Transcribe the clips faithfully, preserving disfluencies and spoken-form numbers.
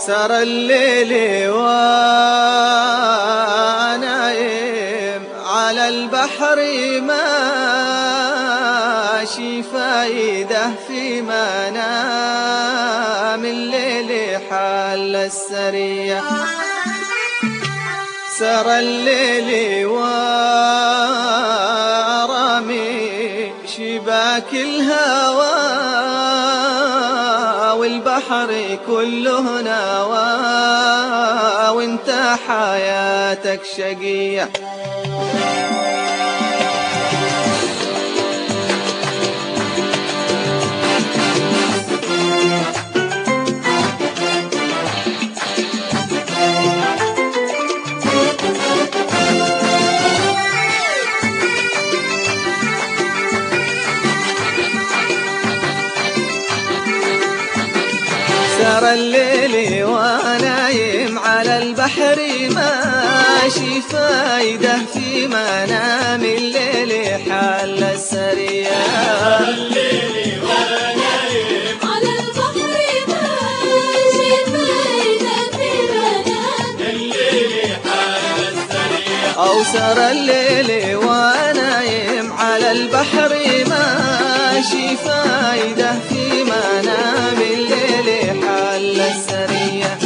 سار الليل ونايم على البحر ماشي فايدة في منام الليل حل السرية. سار الليل ورامي شباك الهوى والبحر كله نوى وانت حياتك شقية. سار الليل ونايم على البحر ماشي فايدة في منام الليل حل السرية. سار الليل ونايم على البحر ماشي فايدة في منام الليل حل السرية. أو سار الليل ونايم على البحر ماشي فايدة في منام الليل حل السرية.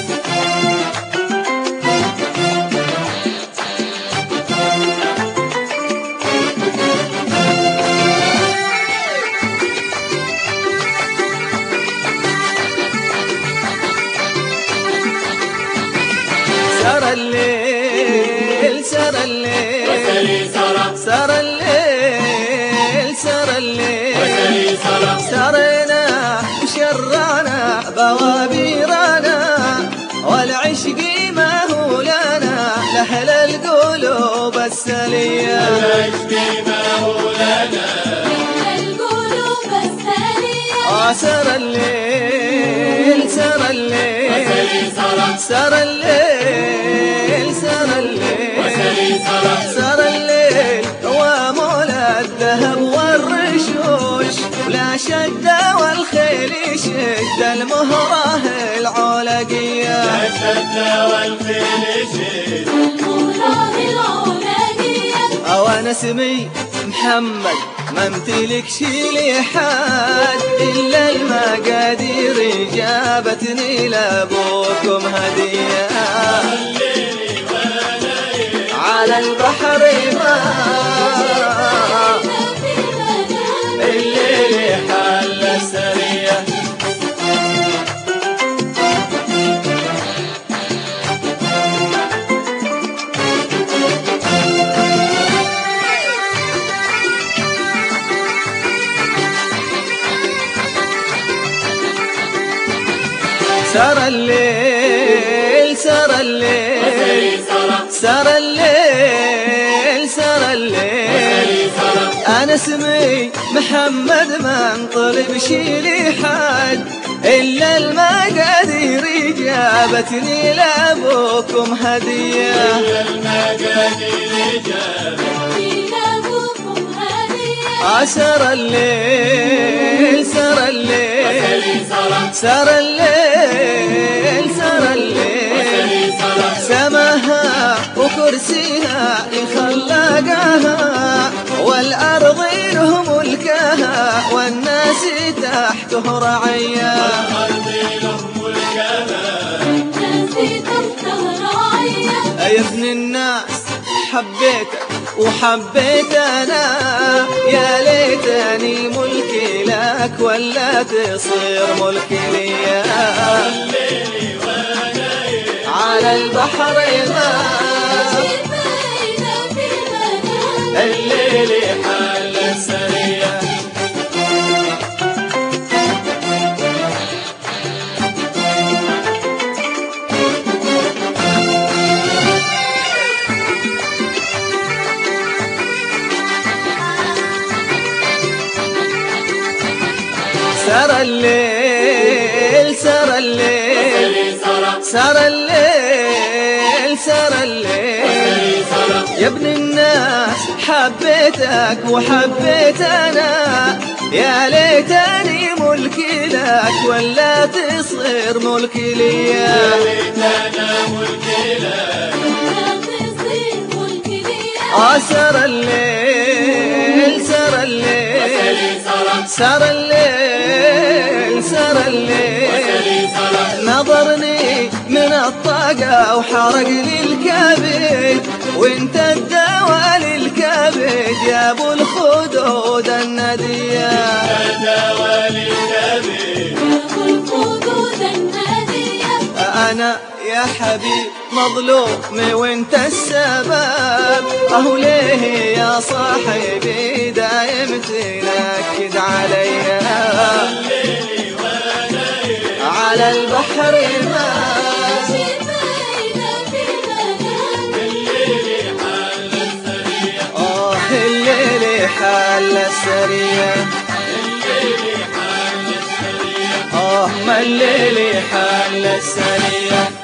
سار الليل سار الليل سار الليل سار الليل سارنا وشرانا بوابيرنا والعشق ما هو لنا لأهل القلوب السلية. العشق ما هو لنا لأهل القلوب السلية. سار الليل سار الليل سار الليل سار الليل سار الليل ومولى الذهب والرشوش ولا شد والخيل يشد المهره العولقية. لا شد والخيل يشد المهره العولقية. وانا اسمي محمد ما امتلك شي لحد الا المقادير جابتني لابوكم هديه. على البحر ما الليل حل السرية. سار الليل سار الليل سار الليل سار الليل أنا اسمي محمد ما انطلب شي لحد إلا المقادير جابتني لأبوكم هدية. إلا المقادير جابتني لأبوكم هدية. سار الليل سار الليل سار الليل سار الليل سماها وكرسيها خلقها والأرض له ملكها والناس تحته رعية. والأرض له ملكها والناس تحته رعية. يا ابن الناس حبيتك وحبيت أنا يا ليتني ملكي لك ولا تصير ملكي ليا. على البحر ما الليل حل السرية. سار الليل سار الليل سار الليل سار الليل يا ابن الناس حبيتك وحبيت أنا يا ليتني ملكي لك ولا تصير ملكي لي. يا ليتنا ملكي لك ولا تصير ملكي لي. سر الليل سر الليل سر الليل سر الليل نظرني من الطاقة وحرق لي الكبد، وانت الدواء للكبد يا ابو الخدود الندية. الدواء للكبد يا ابو الخدود الندية. انا يا حبيب مظلوم وانت السبب، اهو ليه يا صاحبي دايم تنكد علينا. على البحر ما آه الليل حال السريع. آه ما الليل حال السريع.